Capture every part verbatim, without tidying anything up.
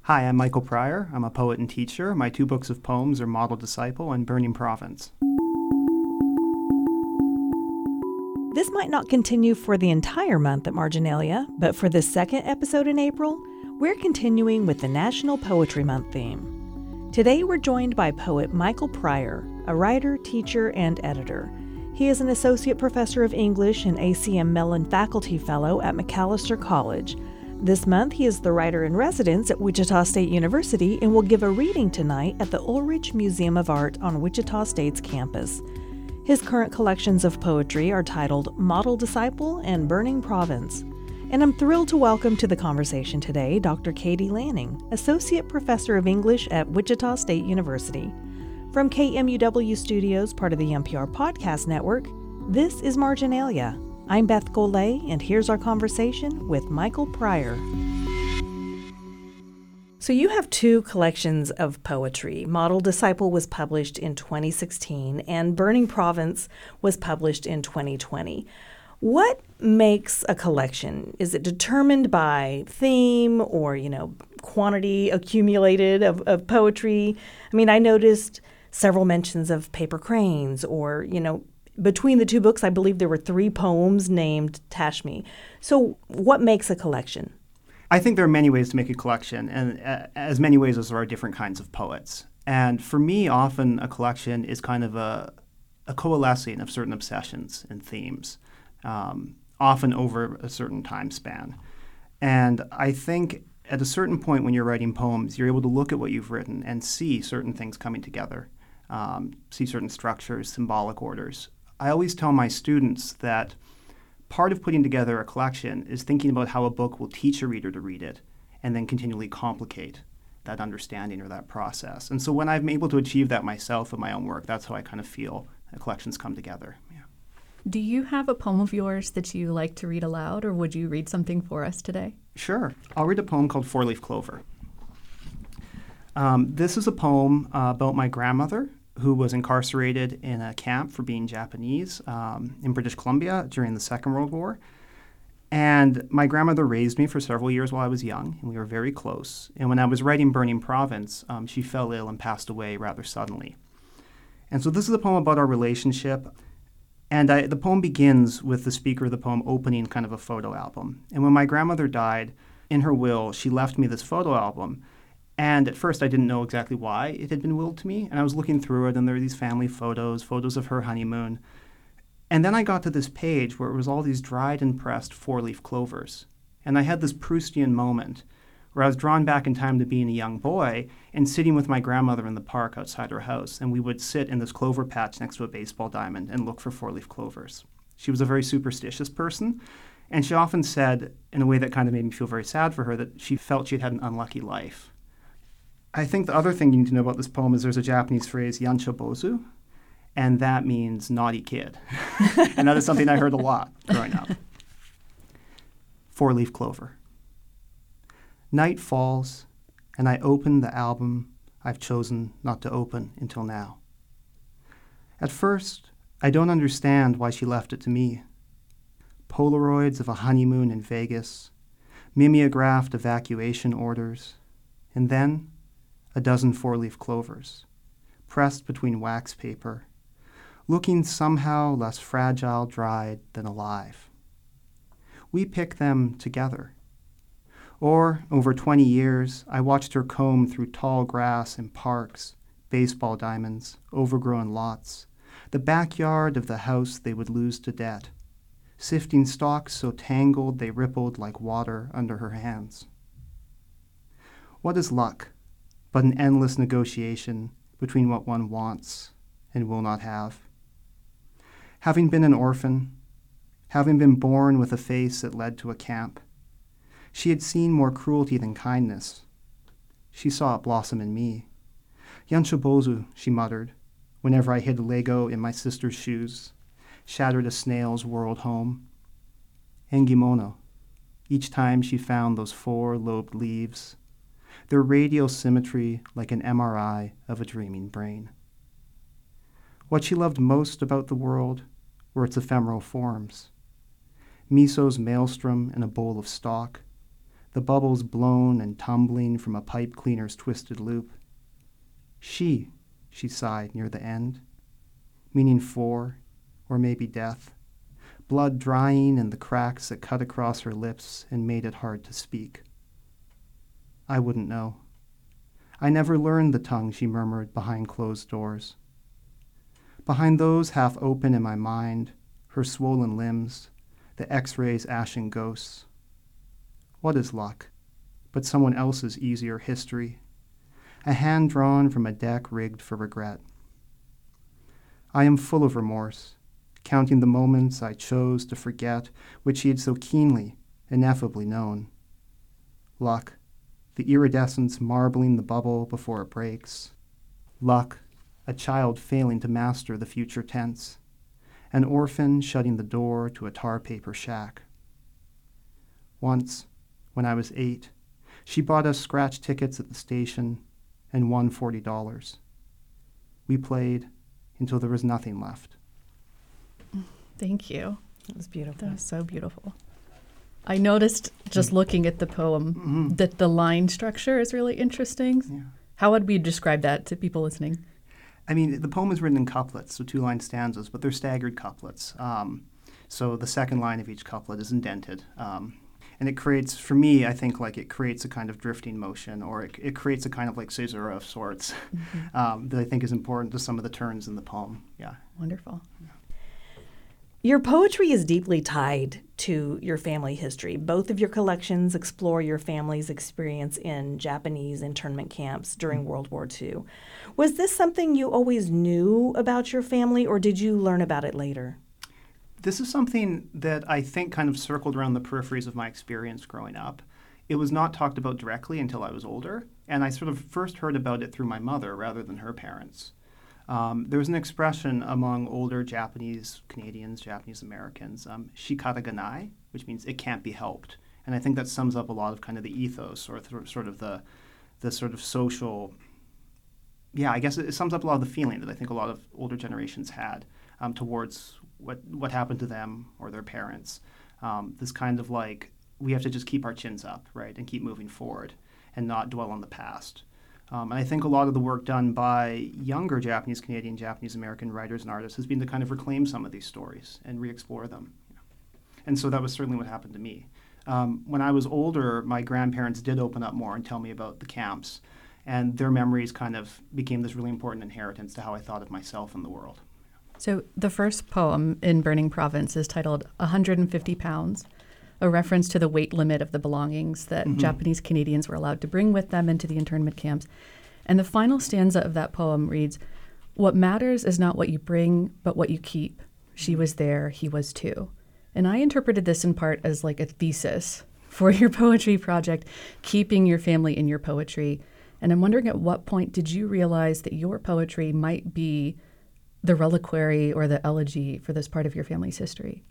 Hi, I'm Michael Pryor. I'm a poet and teacher. My two books of poems are Model Disciple and Burning Province. This might not continue for the entire month at Marginalia, but for this second episode in April, we're continuing with the National Poetry Month theme. Today we're joined by poet Michael Pryor, a writer, teacher, and editor. He is an associate professor of English and A C M Mellon Faculty Fellow at Macalester College. This month, he is the writer-in-residence at Wichita State University and will give a reading tonight at the Ulrich Museum of Art on Wichita State's campus. His current collections of poetry are titled Model Disciple and Burning Province. And I'm thrilled to welcome to the conversation today Doctor Katie Lanning, Associate Professor of English at Wichita State University. From K M U W Studios, part of the N P R Podcast Network, this is Marginalia. I'm Beth Golay, and here's our conversation with Michael Pryor. So you have two collections of poetry. Model Disciple was published in twenty sixteen, and Burning Province was published in twenty twenty. What makes a collection? Is it determined by theme or, you know, quantity accumulated of, of poetry? I mean, I noticed several mentions of paper cranes or, you know, between the two books, I believe there were three poems named Tashmi. So what makes a collection? I think there are many ways to make a collection, and uh, as many ways as there are different kinds of poets. And for me, often a collection is kind of a, a coalescing of certain obsessions and themes, um, often over a certain time span. And I think at a certain point when you're writing poems, you're able to look at what you've written and see certain things coming together, um, see certain structures, symbolic orders. I always tell my students that part of putting together a collection is thinking about how a book will teach a reader to read it and then continually complicate that understanding or that process. And so when I'm able to achieve that myself in my own work, that's how I kind of feel collections come together. Yeah. Do you have a poem of yours that you like to read aloud, or would you read something for us today? Sure. I'll read a poem called Four Leaf Clover. Um, this is a poem uh, about my grandmother, who was incarcerated in a camp for being Japanese um, in British Columbia during the Second World War. And my grandmother raised me for several years while I was young, and we were very close. And when I was writing Burning Province, um, she fell ill and passed away rather suddenly. And so this is a poem about our relationship. And I, the poem begins with the speaker of the poem opening kind of a photo album. And when my grandmother died, in her will, she left me this photo album. And at first, I didn't know exactly why it had been willed to me. And I was looking through it, and there were these family photos, photos of her honeymoon. And then I got to this page where it was all these dried and pressed four-leaf clovers. And I had this Proustian moment where I was drawn back in time to being a young boy and sitting with my grandmother in the park outside her house. And we would sit in this clover patch next to a baseball diamond and look for four-leaf clovers. She was a very superstitious person. And she often said, in a way that kind of made me feel very sad for her, that she felt she'd had an unlucky life. I think the other thing you need to know about this poem is there's a Japanese phrase, yanshobozu, and that means naughty kid. And that is something I heard a lot growing up. Four-leaf clover. Night falls, and I open the album I've chosen not to open until now. At first, I don't understand why she left it to me. Polaroids of a honeymoon in Vegas, mimeographed evacuation orders, and then a dozen four-leaf clovers, pressed between wax paper, looking somehow less fragile dried than alive. We pick them together. Or, over twenty years, I watched her comb through tall grass in parks, baseball diamonds, overgrown lots, the backyard of the house they would lose to debt, sifting stalks so tangled they rippled like water under her hands. What is luck but an endless negotiation between what one wants and will not have? Having been an orphan, having been born with a face that led to a camp, she had seen more cruelty than kindness. She saw it blossom in me. Yanshobozu, she muttered, whenever I hid a Lego in my sister's shoes, shattered a snail's world home. Engimono, each time she found those four-lobed leaves, their radial symmetry like an M R I of a dreaming brain. What she loved most about the world were its ephemeral forms. Miso's maelstrom in a bowl of stock, the bubbles blown and tumbling from a pipe cleaner's twisted loop. She, she sighed near the end, meaning for, or maybe death, blood drying in the cracks that cut across her lips and made it hard to speak. I wouldn't know. I never learned the tongue she murmured behind closed doors. Behind those half open in my mind, her swollen limbs, the X-rays ashen ghosts. What is luck but someone else's easier history, a hand drawn from a deck rigged for regret? I am full of remorse, counting the moments I chose to forget, which he had so keenly, ineffably known. Luck, the iridescence marbling the bubble before it breaks. Luck, a child failing to master the future tense. An orphan shutting the door to a tar paper shack. Once, when I was eight, she bought us scratch tickets at the station and won forty dollars. We played until there was nothing left. Thank you. That was beautiful. That was so beautiful. I noticed just mm. looking at the poem mm-hmm. that the line structure is really interesting. Yeah. How would we describe that to people listening? I mean, the poem is written in couplets, so two-line stanzas, but they're staggered couplets. Um, so the second line of each couplet is indented. Um, and it creates, for me, I think, like it creates a kind of drifting motion, or it, it creates a kind of like caesura of sorts mm-hmm. um, that I think is important to some of the turns in the poem. Yeah. Wonderful. Yeah. Your poetry is deeply tied to your family history. Both of your collections explore your family's experience in Japanese internment camps during mm-hmm. World War Two. Was this something you always knew about your family, or did you learn about it later? This is something that I think kind of circled around the peripheries of my experience growing up. It was not talked about directly until I was older, and I sort of first heard about it through my mother rather than her parents. Um, there was an expression among older Japanese Canadians, Japanese Americans, um, shikaraganai, which means it can't be helped. And I think that sums up a lot of kind of the ethos or th- sort of the the sort of social, yeah, I guess it, it sums up a lot of the feeling that I think a lot of older generations had um, towards what, what happened to them or their parents. Um, this kind of like, we have to just keep our chins up, right, and keep moving forward and not dwell on the past. Um, and I think a lot of the work done by younger Japanese Canadian, Japanese American writers and artists has been to kind of reclaim some of these stories and re-explore them. And so that was certainly what happened to me. Um, when I was older, my grandparents did open up more and tell me about the camps, and their memories kind of became this really important inheritance to how I thought of myself and the world. So the first poem in Burning Province is titled one hundred fifty pounds, a reference to the weight limit of the belongings that mm-hmm. Japanese Canadians were allowed to bring with them into the internment camps. And the final stanza of that poem reads, "What matters is not what you bring, but what you keep. She was there, he was too." And I interpreted this in part as like a thesis for your poetry project, keeping your family in your poetry. And I'm wondering, at what point did you realize that your poetry might be the reliquary or the elegy for this part of your family's history?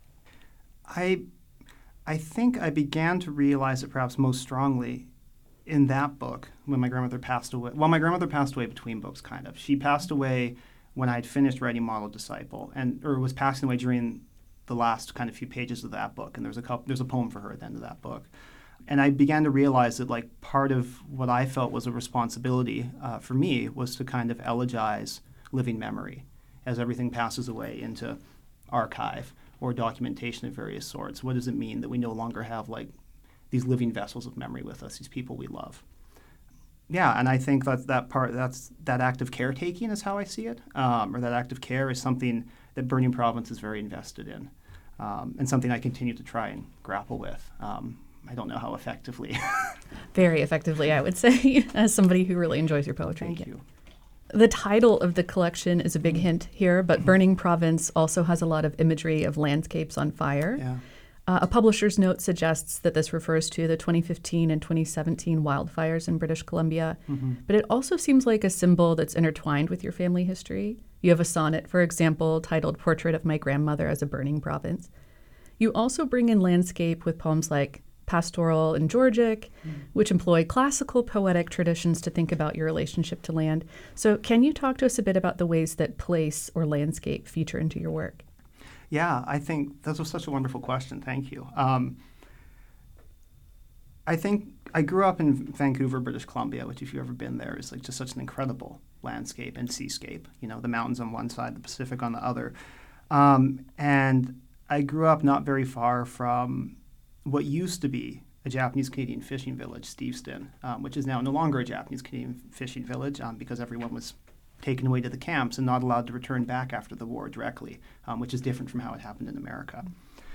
I I think I began to realize it perhaps most strongly in that book when my grandmother passed away. Well, my grandmother passed away between books, kind of. She passed away when I had finished writing Model Disciple, and or was passing away during the last kind of few pages of that book. And there's a couple, there's a poem for her at the end of that book. And I began to realize that like part of what I felt was a responsibility uh, for me was to kind of elegize living memory as everything passes away into archive or documentation of various sorts. What does it mean that we no longer have like these living vessels of memory with us, these people we love? Yeah, and I think that that part, that's that act of caretaking is how I see it, um, or that act of care is something that Burning Province is very invested in, um, and something I continue to try and grapple with. Um, I don't know how effectively. Very effectively, I would say, as somebody who really enjoys your poetry. Thank you. The title of the collection is a big hint here, but Burning Province also has a lot of imagery of landscapes on fire. Yeah. Uh, a publisher's note suggests that this refers to the twenty fifteen and twenty seventeen wildfires in British Columbia, mm-hmm. but it also seems like a symbol that's intertwined with your family history. You have a sonnet, for example, titled Portrait of My Grandmother as a Burning Province. You also bring in landscape with poems like Pastoral and Georgic, mm. which employ classical poetic traditions to think about your relationship to land. So can you talk to us a bit about the ways that place or landscape feature into your work? Yeah, I think that was such a wonderful question. Thank you. Um, I think I grew up in Vancouver, British Columbia, which if you've ever been there is like just such an incredible landscape and seascape. You know, the mountains on one side, the Pacific on the other. Um, and I grew up not very far from what used to be a Japanese-Canadian fishing village, Steveston, um, which is now no longer a Japanese-Canadian fishing village um, because everyone was taken away to the camps and not allowed to return back after the war directly, um, which is different from how it happened in America.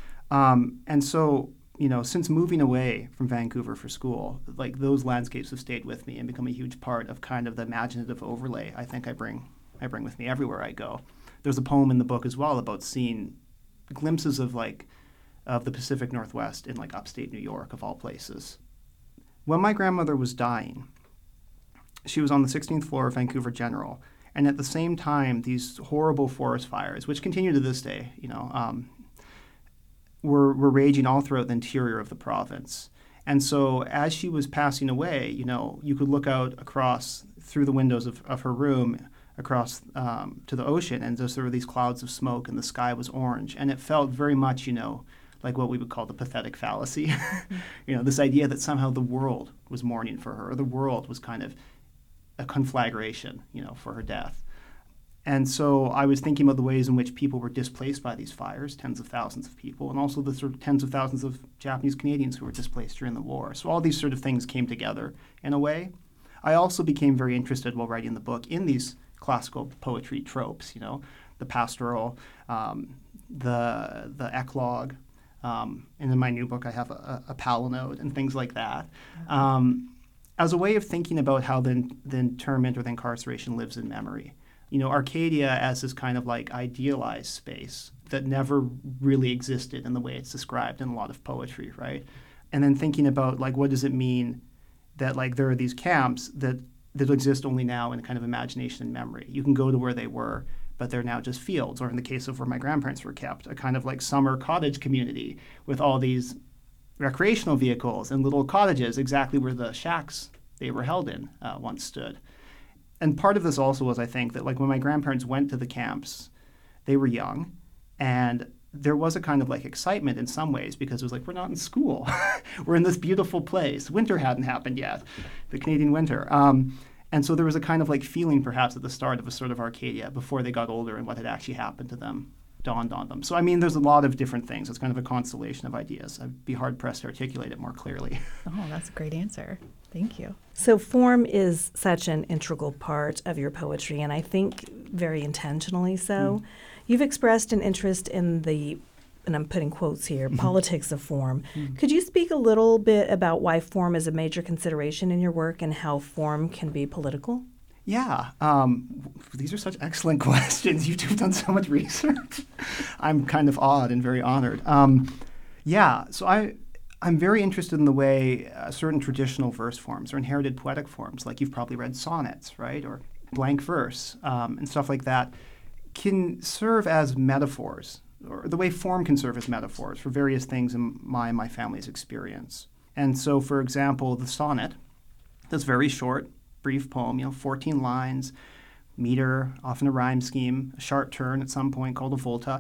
Um, and so, you know, since moving away from Vancouver for school, like those landscapes have stayed with me and become a huge part of kind of the imaginative overlay I think I bring I bring with me everywhere I go. There's a poem in the book as well about seeing glimpses of like of the Pacific Northwest in like upstate New York, of all places. When my grandmother was dying, she was on the sixteenth floor of Vancouver General, and at the same time, these horrible forest fires, which continue to this day, you know, um, were, were raging all throughout the interior of the province. And so as she was passing away, you know, you could look out across through the windows of, of her room across um, to the ocean, and there were these clouds of smoke, and the sky was orange. And it felt very much, you know, like what we would call the pathetic fallacy. You know, this idea that somehow the world was mourning for her, or the world was kind of a conflagration, you know, for her death. And so I was thinking about the ways in which people were displaced by these fires, tens of thousands of people, and also the sort of tens of thousands of Japanese Canadians who were displaced during the war. So all these sort of things came together in a way. I also became very interested while writing the book in these classical poetry tropes, you know, the pastoral, um, the the eclogue, um, and in my new book I have a, a palinode and things like that, um, as a way of thinking about how the, the internment or the incarceration lives in memory. You know, Arcadia as this kind of like idealized space that never really existed in the way it's described in a lot of poetry, right? And then thinking about like what does it mean that like there are these camps that that exist only now in kind of imagination and memory. You can go to where they were, but they're now just fields, or in the case of where my grandparents were kept, a kind of like summer cottage community with all these recreational vehicles and little cottages exactly where the shacks they were held in uh, once stood. And part of this also was, I think, that like when my grandparents went to the camps, they were young, and there was a kind of like excitement in some ways because it was like, we're not in school. We're in this beautiful place. Winter hadn't happened yet, the Canadian winter. Um, and so there was a kind of like feeling perhaps at the start of a sort of Arcadia before they got older and what had actually happened to them dawned on them. So, I mean, there's a lot of different things. It's kind of a constellation of ideas. I'd be hard-pressed to articulate it more clearly. Oh, that's a great answer. Thank you. So form is such an integral part of your poetry, and I think very intentionally so. Mm. You've expressed an interest in the, and I'm putting quotes here, mm-hmm. politics of form. Mm. Could you speak a little bit about why form is a major consideration in your work and how form can be political? Yeah, um, these are such excellent questions. You two have done so much research. I'm kind of awed and very honored. Um, yeah, so I, I'm very interested in the way uh, certain traditional verse forms or inherited poetic forms, like you've probably read sonnets, right, or blank verse um, and stuff like that, can serve as metaphors, or the way form can serve as metaphors for various things in my and my family's experience. And so, for example, the sonnet, that's very short, brief poem, you know, fourteen lines, meter, often a rhyme scheme, a sharp turn at some point called a volta.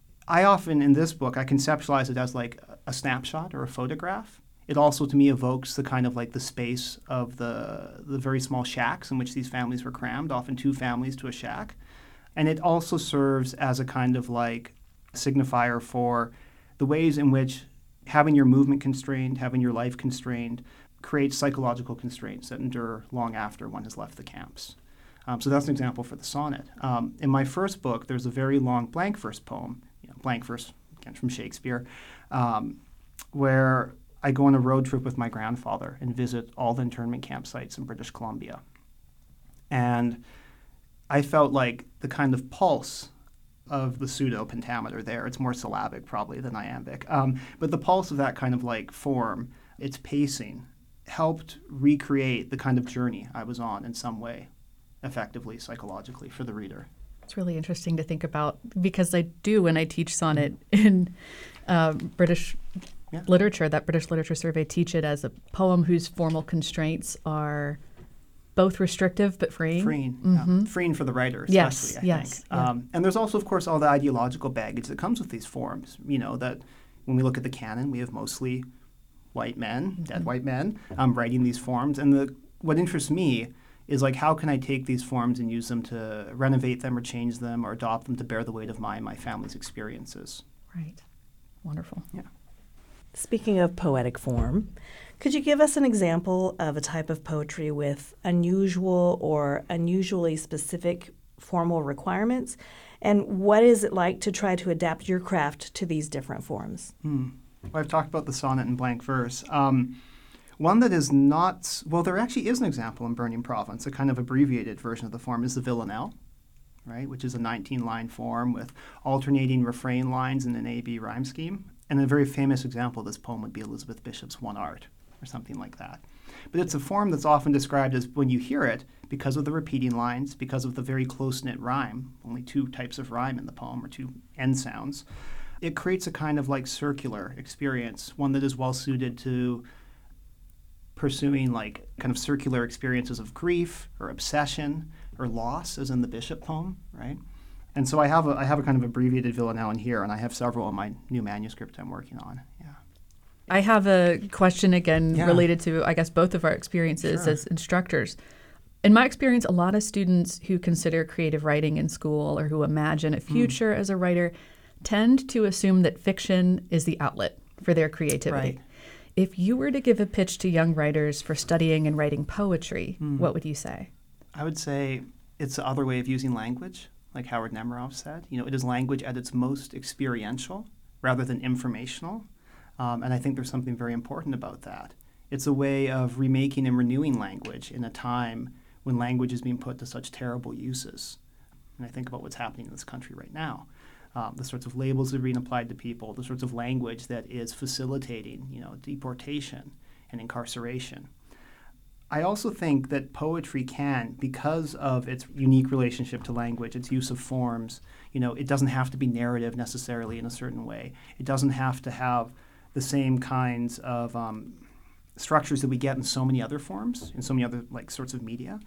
I often, in this book, I conceptualize it as like a snapshot or a photograph. It also, to me, evokes the kind of like the space of the the very small shacks in which these families were crammed, often two families to a shack. And it also serves as a kind of like signifier for the ways in which having your movement constrained, having your life constrained, creates psychological constraints that endure long after one has left the camps. Um, so that's an example for the sonnet. Um, in my first book, there's a very long blank verse poem, you know, blank verse, again, from Shakespeare, um, where I go on a road trip with my grandfather and visit all the internment campsites in British Columbia. And I felt like the kind of pulse of the pseudo-pentameter there, it's more syllabic probably than iambic, um, but the pulse of that kind of like form, its pacing, helped recreate the kind of journey I was on in some way, effectively, psychologically, for the reader. It's really interesting to think about because I do, when I teach sonnet in uh, British yeah. literature, that British Literature Survey, teach it as a poem whose formal constraints are both restrictive but freeing. Freeing, mm-hmm. yeah. Freeing for the writer, especially, yes, I yes, think. Yeah. Um, and there's also, of course, all the ideological baggage that comes with these forms. You know, that when we look at the canon, we have mostly white men, dead white men, um, writing these forms. And the what interests me is like, how can I take these forms and use them to renovate them or change them or adopt them to bear the weight of my and my family's experiences? Right. Wonderful. Yeah. Speaking of poetic form, could you give us an example of a type of poetry with unusual or unusually specific formal requirements? And what is it like to try to adapt your craft to these different forms? Hmm. Well, I've talked about the sonnet and blank verse. Um, one that is not, well, there actually is an example in Burning Province, a kind of abbreviated version of the form is the villanelle, right, which is a nineteen-line form with alternating refrain lines in an A B rhyme scheme. And a very famous example of this poem would be Elizabeth Bishop's One Art, or something like that. But it's a form that's often described as, when you hear it, because of the repeating lines, because of the very close-knit rhyme, only two types of rhyme in the poem, or two end sounds, it creates a kind of like circular experience, one that is well-suited to pursuing like kind of circular experiences of grief or obsession or loss, as in the Bishop poem, right? And so I have a I have a kind of abbreviated villanelle in here, and I have several in my new manuscript I'm working on. Yeah. I have a question again Yeah. related to, I guess, both of our experiences Sure. as instructors. In my experience, a lot of students who consider creative writing in school or who imagine a future as a writer tend to assume that fiction is the outlet for their creativity. Right. If you were to give a pitch to young writers for studying and writing poetry, what would you say? I would say it's the other way of using language, like Howard Nemerov said. You know, it is language at its most experiential rather than informational. Um, and I think there's something very important about that. It's a way of remaking and renewing language in a time when language is being put to such terrible uses. And I think about what's happening in this country right now. Um, the sorts of labels that are being applied to people, the sorts of language that is facilitating, you know, deportation and incarceration. I also think that poetry can, because of its unique relationship to language, its use of forms, you know, it doesn't have to be narrative necessarily in a certain way. It doesn't have to have the same kinds of um, structures that we get in so many other forms, in so many other like sorts of media.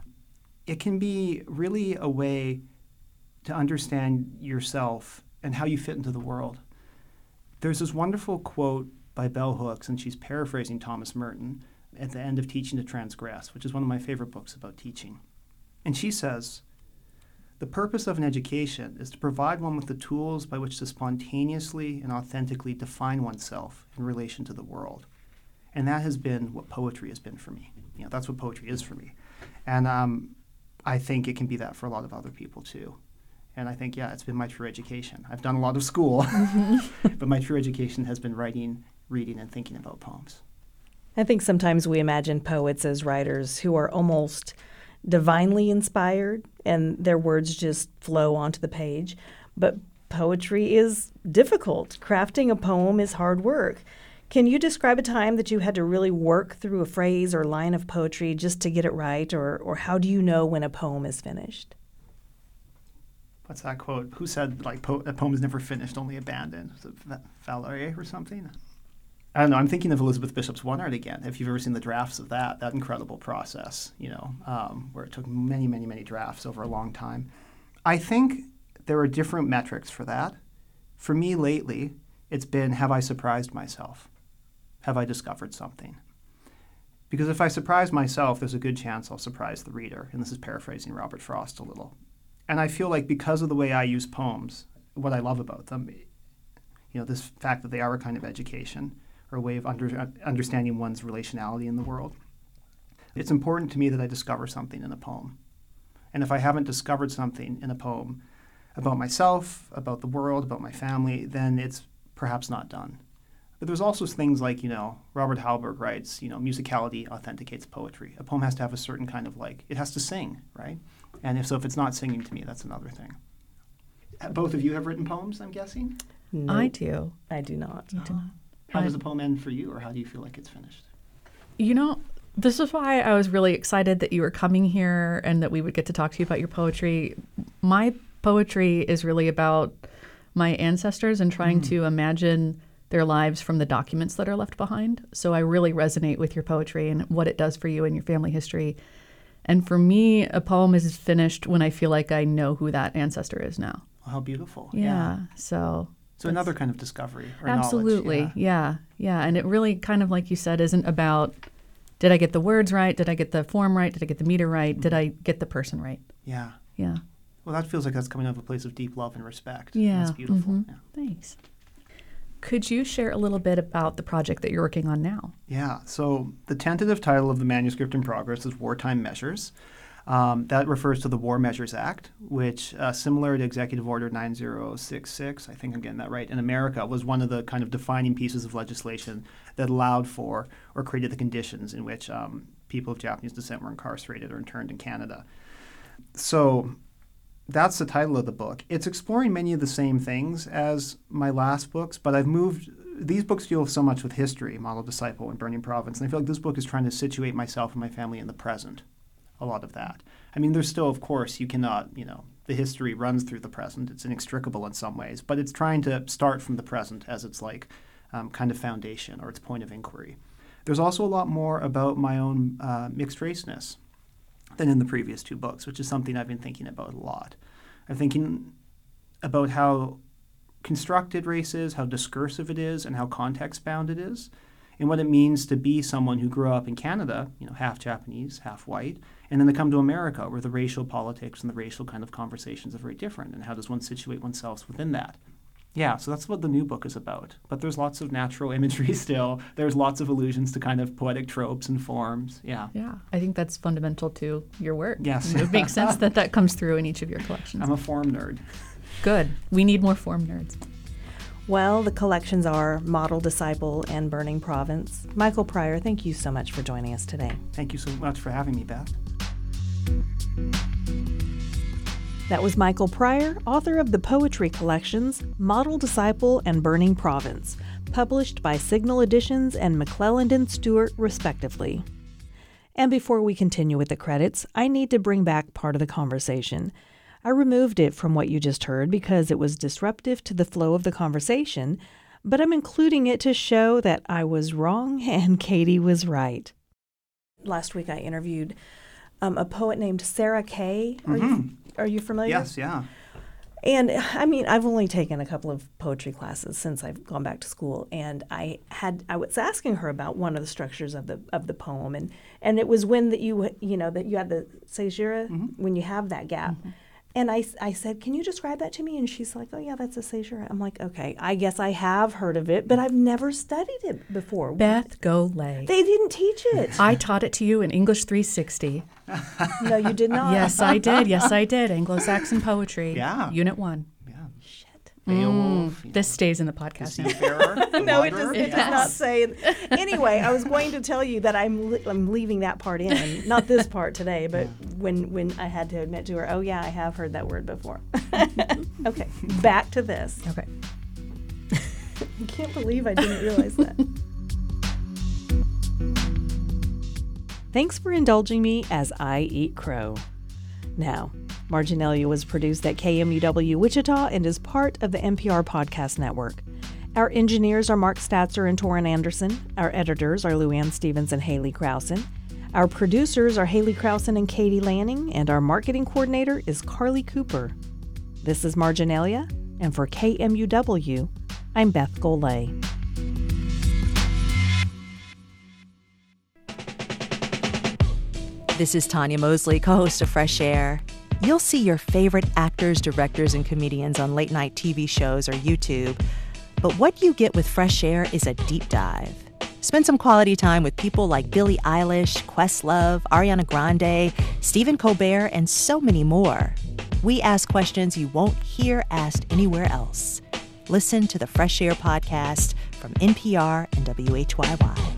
It can be really a way to understand yourself and how you fit into the world. There's this wonderful quote by Bell Hooks, and she's paraphrasing Thomas Merton, at the end of Teaching to Transgress, which is one of my favorite books about teaching. And she says, "The purpose of an education is to provide one with the tools by which to spontaneously and authentically define oneself in relation to the world." And that has been what poetry has been for me. You know, that's what poetry is for me. And um, I think it can be that for a lot of other people too. And I think, yeah, it's been my true education. I've done a lot of school, but my true education has been writing, reading, and thinking about poems. I think sometimes we imagine poets as writers who are almost divinely inspired and their words just flow onto the page. But poetry is difficult. Crafting a poem is hard work. Can you describe a time that you had to really work through a phrase or line of poetry just to get it right? Or, or how do you know when a poem is finished? What's that quote? Who said, like, po- a poem is never finished, only abandoned? Was it Va- Valerie or something? I don't know. I'm thinking of Elizabeth Bishop's One Art again. If you've ever seen the drafts of that, that incredible process, you know, um, where it took many, many, many drafts over a long time. I think there are different metrics for that. For me lately, it's been, have I surprised myself? Have I discovered something? Because if I surprise myself, there's a good chance I'll surprise the reader. And this is paraphrasing Robert Frost a little. And I feel like because of the way I use poems, what I love about them, you know, this fact that they are a kind of education or a way of under, understanding one's relationality in the world, it's important to me that I discover something in a poem. And if I haven't discovered something in a poem about myself, about the world, about my family, then it's perhaps not done. But there's also things like, you know, Robert Halberg writes, you know, musicality authenticates poetry. A poem has to have a certain kind of like, it has to sing, right? And if so, if it's not singing to me, that's another thing. Both of you have written poems, I'm guessing? No, I do. I do not. You do not. How I- does a poem end for you, or how do you feel like it's finished? You know, this is why I was really excited that you were coming here and that we would get to talk to you about your poetry. My poetry is really about my ancestors and trying Mm. to imagine their lives from the documents that are left behind. So I really resonate with your poetry and what it does for you and your family history. And for me, a poem is finished when I feel like I know who that ancestor is now. Well, how beautiful. Yeah. So So another kind of discovery or Absolutely. knowledge. Yeah. yeah. Yeah. And it really kind of, like you said, isn't about, did I get the words right? Did I get the form right? Did I get the meter right? Did I get the person right? Yeah. Yeah. Well, that feels like that's coming out of a place of deep love and respect. Yeah. That's beautiful. Mhm. Yeah. Thanks. Could you share a little bit about the project that you're working on now? Yeah. So the tentative title of the manuscript in progress is Wartime Measures. Um, that refers to the War Measures Act, which, uh, similar to Executive Order nine zero six six, I think I'm getting that right, in America, was one of the kind of defining pieces of legislation that allowed for or created the conditions in which um, people of Japanese descent were incarcerated or interned in Canada. So that's the title of the book. It's exploring many of the same things as my last books, but I've moved. These books deal so much with history, Model Disciple and Burning Province, and I feel like this book is trying to situate myself and my family in the present. A lot of that. I mean, there's still, of course, you cannot, you know, the history runs through the present. It's inextricable in some ways, but it's trying to start from the present as its like um, kind of foundation or its point of inquiry. There's also a lot more about my own uh, mixed raceness than in the previous two books, which is something I've been thinking about a lot. I'm thinking about how constructed race is, how discursive it is, and how context-bound it is, and what it means to be someone who grew up in Canada, you know, half Japanese, half white, and then to come to America where the racial politics and the racial kind of conversations are very different, and how does one situate oneself within that? Yeah, so that's what the new book is about. But there's lots of natural imagery still. There's lots of allusions to kind of poetic tropes and forms. Yeah. Yeah, I think that's fundamental to your work. Yes. It would make sense that that comes through in each of your collections. I'm a form nerd. Good. We need more form nerds. Well, the collections are Model Disciple and Burning Province. Michael Pryor, thank you so much for joining us today. Thank you so much for having me, Beth. That was Michael Pryor, author of the poetry collections Model Disciple and Burning Province, published by Signal Editions and McClelland and Stewart, respectively. And before we continue with the credits, I need to bring back part of the conversation. I removed it from what you just heard because it was disruptive to the flow of the conversation, but I'm including it to show that I was wrong and Katie was right. Last week I interviewed um, a poet named Sarah Kay. Are, Mm-hmm. you, are you familiar? Yes, yeah. And I mean, I've only taken a couple of poetry classes since I've gone back to school, and I had I was asking her about one of the structures of the of the poem, and, and it was when that you you know that you had the caesura, Mm-hmm. when you have that gap. Mm-hmm. And I, I said, can you describe that to me? And she's like, oh, yeah, that's a caesura. I'm like, okay, I guess I have heard of it, but I've never studied it before. Beth Golay. They didn't teach it. I taught it to you in English three sixty. No, you did not. Yes, I did. Yes, I did. Anglo-Saxon poetry. Yeah. Unit one. Yeah. Shit. Beowulf. you This know, stays in the the podcast now. seafarer, the No, it wanderer. does, it does not say. Anyway, I was going to tell you that I'm li- I'm leaving that part in, not this part today, but when when I had to admit to her, oh yeah, I have heard that word before. Okay, back to this. Okay. I can't believe I didn't realize that. Thanks for indulging me as I eat crow. Now, Marginalia was produced at K M U W Wichita and is part of the N P R Podcast Network. Our engineers are Mark Statzer and Torrin Anderson. Our editors are Luann Stevens and Haley Krausen. Our producers are Haley Krausen and Katie Lanning, and our marketing coordinator is Carly Cooper. This is Marginalia, and for K M U W, I'm Beth Golay. This is Tanya Mosley, co-host of Fresh Air. You'll see your favorite actors, directors, and comedians on late-night T V shows or YouTube. But what you get with Fresh Air is a deep dive. Spend some quality time with people like Billie Eilish, Questlove, Ariana Grande, Stephen Colbert, and so many more. We ask questions you won't hear asked anywhere else. Listen to the Fresh Air podcast from N P R and W H Y Y.